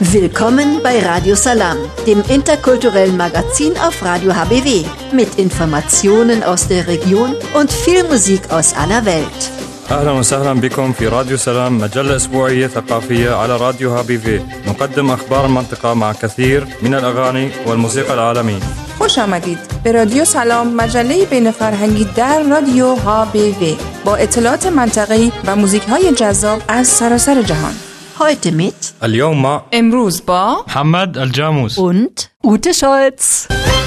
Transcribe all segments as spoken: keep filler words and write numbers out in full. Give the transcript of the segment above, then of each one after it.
Willkommen bei Radio Salam, dem interkulturellen Magazin auf Radio H B W, mit Informationen aus der Region und viel Musik aus aller Welt. أهلا وسهلا بكم في راديو سلام، مجلة أسبوعية ثقافية على راديو هابي في. نقدم أخبار المنطقة مع كثير من الأغاني والموسيقى العالمية. خوش آمدید به رادیو سلام، مجله بین فرهنگی در رادیو ها بی وی با اطلاعات منطقه‌ای و موزیک‌های جذاب از سراسر جهان. Heute mit اليوم مع امروز با محمد الجاموس und Ute Scholz.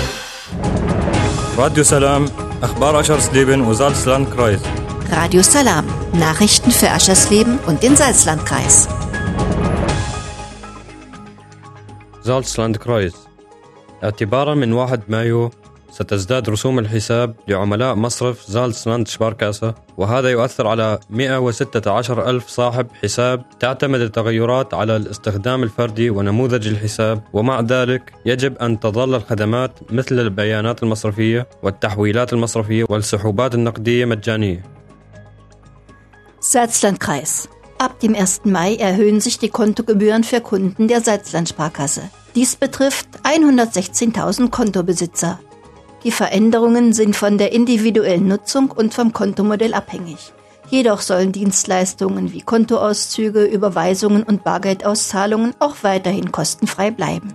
راديو سلام، أخبار أشرسليبن وزالسلاندكرايز. Radio Salam, Nachrichten für Aschersleben und den Salzlandkreis. زالسلاندكرايز. اعتبارا من واحد مايو ستزداد رسوم الحساب لعملاء مصرف زالسلاند شباركاسة، وهذا يؤثر على مئة وستة عشر ألف صاحب حساب تعتمد التغيرات على الاستخدام الفردي ونموذج الحساب، ومع ذلك يجب أن تظل الخدمات مثل البيانات المصرفية والتحويلات المصرفية والسحوبات النقدية مجانية. Salzlandkreis. Ab dem ersten Mai erhöhen sich die Kontogebühren für Kunden der Salzland-Sparkasse. Dies betrifft hundertsechzehntausend Kontobesitzer. Die Veränderungen sind von der individuellen Nutzung und vom Kontomodell abhängig. Jedoch sollen Dienstleistungen wie Kontoauszüge, Überweisungen und Bargeldauszahlungen auch weiterhin kostenfrei bleiben.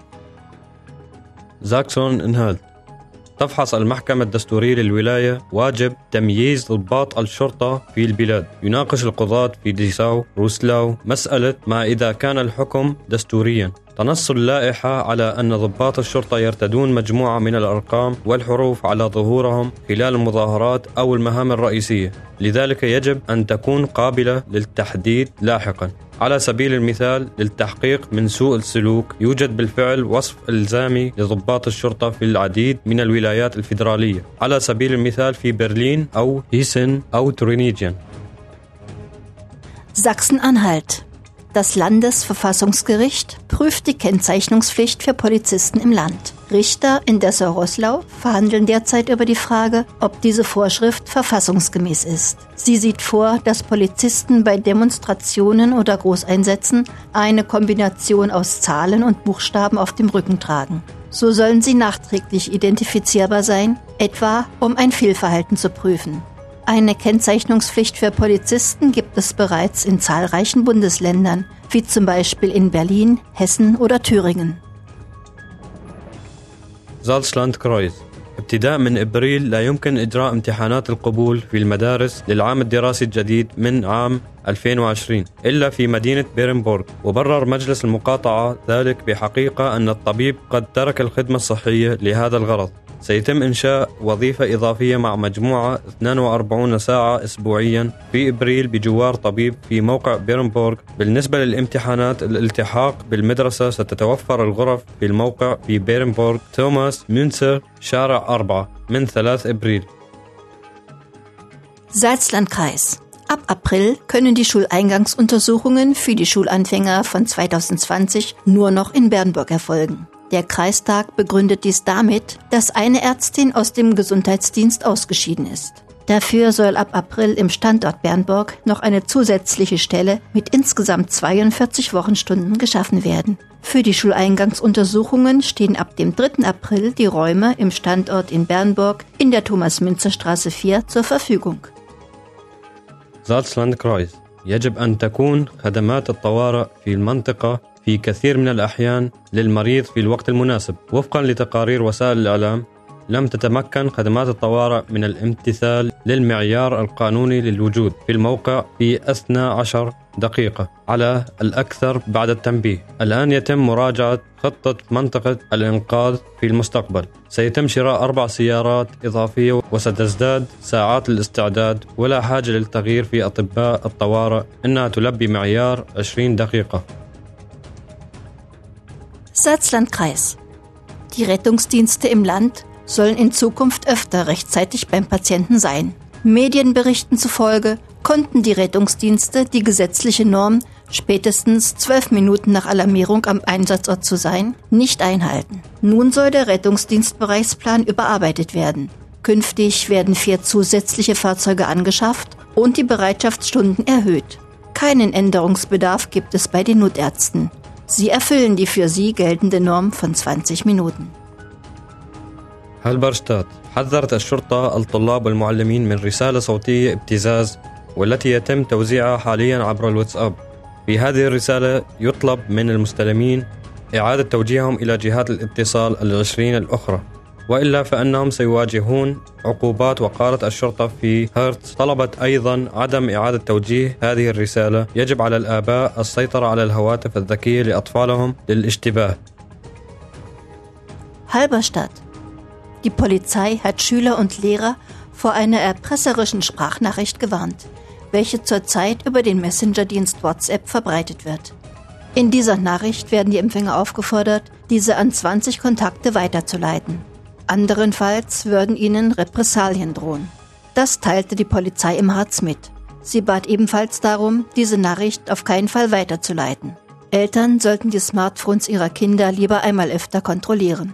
زاكسون انهالت. تفحص المحكمة الدستورية للولاية واجب تمييز ضباط الشرطة في البلاد. يناقش القضاة في ديساو روسلاو مسألة ما إذا كان الحكم دستوريا. تنص اللائحة على أن ضباط الشرطة يرتدون مجموعة من الأرقام والحروف على ظهورهم خلال المظاهرات أو المهام الرئيسية، لذلك يجب أن تكون قابلة للتحديد لاحقا. على سبيل المثال للتحقيق من سوء السلوك يوجد بالفعل وصف إلزامي لضباط الشرطة في العديد من الولايات الفيدرالية، على سبيل المثال في برلين أو هيسن أو تورينيجن. Sachsen-Anhalt. Das Landesverfassungsgericht prüft die Kennzeichnungspflicht für Polizisten im Land. Richter in Dessau-Roßlau verhandeln derzeit über die Frage, ob diese Vorschrift verfassungsgemäß ist. Sie sieht vor, dass Polizisten bei Demonstrationen oder Großeinsätzen eine Kombination aus Zahlen und Buchstaben auf dem Rücken tragen. So sollen sie nachträglich identifizierbar sein, etwa um ein Fehlverhalten zu prüfen. Eine Kennzeichnungspflicht für Polizisten gibt es bereits in zahlreichen Bundesländern, wie zum Beispiel in Berlin, Hessen oder Thüringen. زالسلاندكرايز. ابتداء من إبريل لا يمكن إجراء امتحانات القبول في المدارس للعام الدراسي الجديد من عام ألفين وعشرين إلا في مدينة بيرنبورغ، وبرر مجلس المقاطعة ذلك بحقيقة أن الطبيب قد ترك الخدمة الصحية لهذا الغرض. سيتم إنشاء وظيفة إضافية مع مجموعة اثنين وأربعين ساعة أسبوعيا في إبريل بجوار طبيب في موقع بيرنبورغ. بالنسبة للامتحانات الالتحاق بالمدرسة ستتوفر الغرف في الموقع في بيرنبورغ توماس مونسر شارع أربعة من ثلاثة إبريل. Salzlandkreis. Ab April können die Schuleingangsuntersuchungen für die Schulanfänger von zweitausendzwanzig nur noch in Bernburg erfolgen. Der Kreistag begründet dies damit, dass eine Ärztin aus dem Gesundheitsdienst ausgeschieden ist. Dafür soll ab April im Standort Bernburg noch eine zusätzliche Stelle mit insgesamt zweiundvierzig Wochenstunden geschaffen werden. Für die Schuleingangsuntersuchungen stehen ab dem dritten April die Räume im Standort in Bernburg in der Thomas-Münzer-Straße vier zur Verfügung. زالسلاندكرايز. يجب أن تكون خدمات الطوارئ في المنطقة في كثير من الأحيان للمريض في الوقت المناسب. وفقا لتقارير وسائل الإعلام لم تتمكن خدمات الطوارئ من الامتثال للمعيار القانوني للوجود في الموقع في اثنتي عشرة دقيقة على الأكثر بعد التنبيه. الآن يتم مراجعة خطة منطقة الإنقاذ في المستقبل. سيتم شراء أربع سيارات إضافية وستزداد ساعات الاستعداد، ولا حاجة للتغيير في أطباء الطوارئ، إنها تلبي معيار عشرين دقيقة. Salzlandkreis. Die Rettungsdienste im Land sollen in Zukunft öfter rechtzeitig beim Patienten sein. Medienberichten zufolge konnten die Rettungsdienste die gesetzliche Norm, spätestens zwölf Minuten nach Alarmierung am Einsatzort zu sein, nicht einhalten. Nun soll der Rettungsdienstbereichsplan überarbeitet werden. Künftig werden vier zusätzliche Fahrzeuge angeschafft und die Bereitschaftsstunden erhöht. Keinen Änderungsbedarf gibt es bei den Notärzten. Sie erfüllen die für sie geltende Norm von zwanzig Minuten. هالبرشتات حذرت الشرطة الطلاب والمعلمين من رسالة صوتية ابتزاز والتي يتم توزيعها حاليا عبر الواتساب. في هذه الرسالة يطلب من المستلمين إعادة توجيههم إلى جهات الاتصال العشرين الأخرى، وإلا فإنهم سيواجهون عقوبات. وقالت الشرطة في هرتز طلبت أيضا عدم إعادة توجيه هذه الرسالة. يجب على الآباء السيطرة على الهواتف الذكية لأطفالهم للاشتباه. Halberstadt. Die Polizei hat Schüler und Lehrer vor einer erpresserischen Sprachnachricht gewarnt, welche zurzeit über den Messenger-Dienst WhatsApp verbreitet wird. In dieser Nachricht werden die Empfänger aufgefordert, diese an zwanzig Kontakte weiterzuleiten. Anderenfalls würden ihnen Repressalien drohen. Das teilte die Polizei im Harz mit. Sie bat ebenfalls darum, diese Nachricht auf keinen Fall weiterzuleiten. Eltern sollten die Smartphones ihrer Kinder lieber einmal öfter kontrollieren.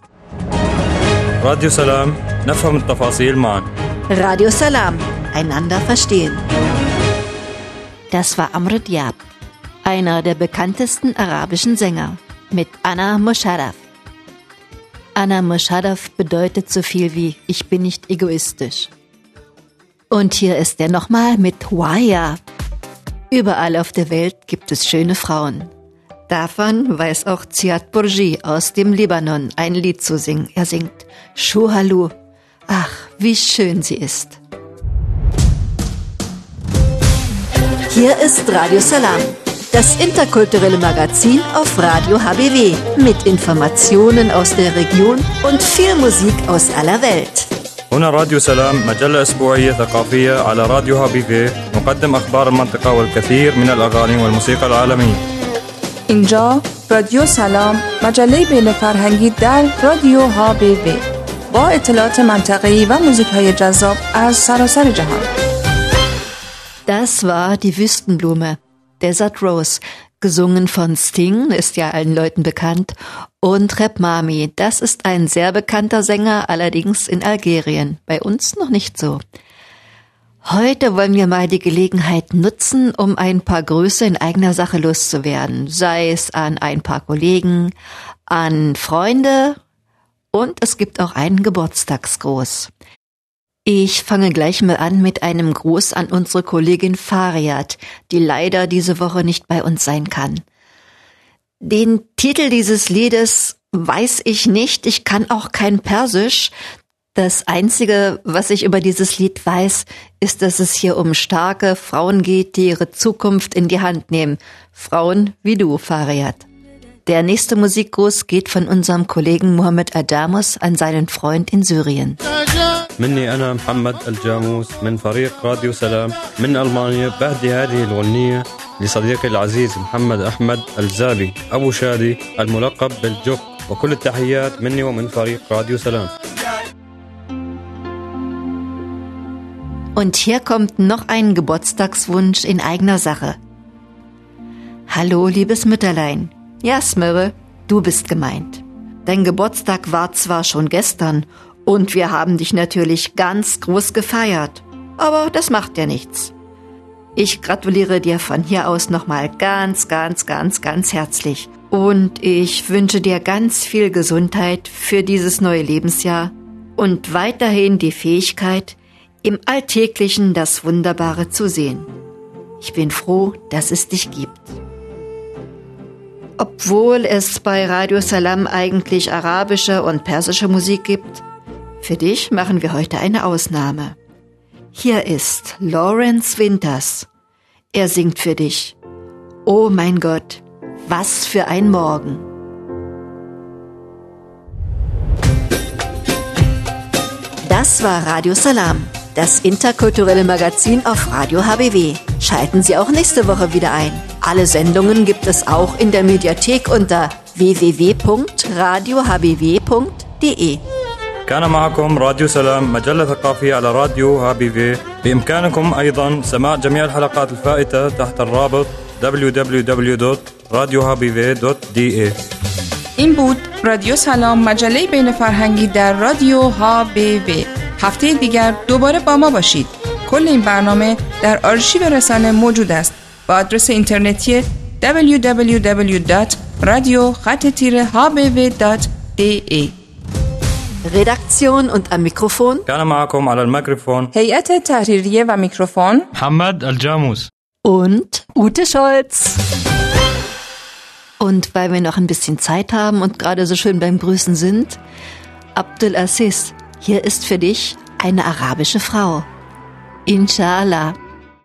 Radio Salam, نفهم التفاصيل معا. Radio Salam, einander verstehen. Das war Amr Diab, einer der bekanntesten arabischen Sänger, mit Ana Musharraf. Ana Musharraf bedeutet so viel wie ich bin nicht egoistisch. Und hier ist er nochmal mit Waya. Überall auf der Welt gibt es schöne Frauen. Davon weiß auch Ziad Bourgi aus dem Libanon ein Lied zu singen. Er singt Shuhalu. Ach, wie schön sie ist. Hier ist Radio Salam, das interkulturelle Magazin auf Radio H B W mit Informationen aus der Region und viel Musik aus aller Welt. هنا راديو سلام، مجلة أسبوعية ثقافية على راديو ها بي في، نقدم أخبار المنطقة والكثير من الأغاني والموسيقى العالمية. اینجا رادیو سلام، مجله بین فرهنگی در رادیو ها بی وی با اطلاعات منطقه‌ای و موزیک‌های جذاب از سراسر جهان. Das war die Wüstenblume, Desert Rose, gesungen von Sting, ist ja allen Leuten bekannt, und Reb Mami, das ist ein sehr bekannter Sänger, allerdings in Algerien, bei uns noch nicht so. Heute wollen wir mal die Gelegenheit nutzen, um ein paar Grüße in eigener Sache loszuwerden, sei es an ein paar Kollegen, an Freunde und es gibt auch einen Geburtstagsgruß. Ich fange gleich mal an mit einem Gruß an unsere Kollegin Fariat, die leider diese Woche nicht bei uns sein kann. Den Titel dieses Liedes weiß ich nicht, ich kann auch kein Persisch. Das Einzige, was ich über dieses Lied weiß, ist, dass es hier um starke Frauen geht, die ihre Zukunft in die Hand nehmen. Frauen wie du, Fariat. Der nächste Musikgruß geht von unserem Kollegen Mohammed Adamus an seinen Freund in Syrien. مني أنا محمد الجاموس من فريق راديو سلام من ألمانيا، بهدي هذه الأغنية لصديقي العزيز محمد أحمد الزابي أبو شادي الملقب بالجوك، وكل التحيات مني ومن فريق راديو سلام. Und hier kommt noch ein Geburtstagswunsch in eigener Sache. Hallo, liebes Mütterlein. Ja, Smirre, du bist gemeint. Dein Geburtstag war zwar schon gestern und wir haben dich natürlich ganz groß gefeiert, aber das macht ja nichts. Ich gratuliere dir von hier aus nochmal ganz, ganz, ganz, ganz herzlich und ich wünsche dir ganz viel Gesundheit für dieses neue Lebensjahr und weiterhin die Fähigkeit, im Alltäglichen das Wunderbare zu sehen. Ich bin froh, dass es dich gibt. Obwohl es bei Radio Salam eigentlich arabische und persische Musik gibt, für dich machen wir heute eine Ausnahme. Hier ist Lawrence Winters. Er singt für dich. Oh mein Gott, was für ein Morgen. Das war Radio Salam, das interkulturelle Magazin auf Radio H B W. Schalten Sie auch nächste Woche wieder ein. Alle Sendungen gibt es auch in der Mediathek unter w w w punkt radio h b w punkt d e. كان معكم راديو سلام، مجلة ثقافية على راديو ها بي في. بإمكانكم أيضا سماع جميع الحلقات الفائتة تحت الرابط دبليو دبليو دبليو دوت راديو ها بی وی دوت دی ای. این بود رادیو سلام، مجله بین فرهنگی در رادیو ها بی وی. هفته دیگر دوباره با ما باشید. کل این برنامه در آرشیو رسانه موجود است با آدرس اینترنتی دبلیو دبلیو دبلیو دات رادیو خط تیره ها بی وی دات دی ای. Redaktion und am Mikrofon كان معكم على الميكروفون هیئت تحریریه و میکروفون محمد الجاموس und Ute Scholz. Und weil wir noch ein bisschen Zeit haben und gerade so schön beim Grüßen sind, Abdul Aziz, hier ist für dich eine arabische Frau. Inshallah.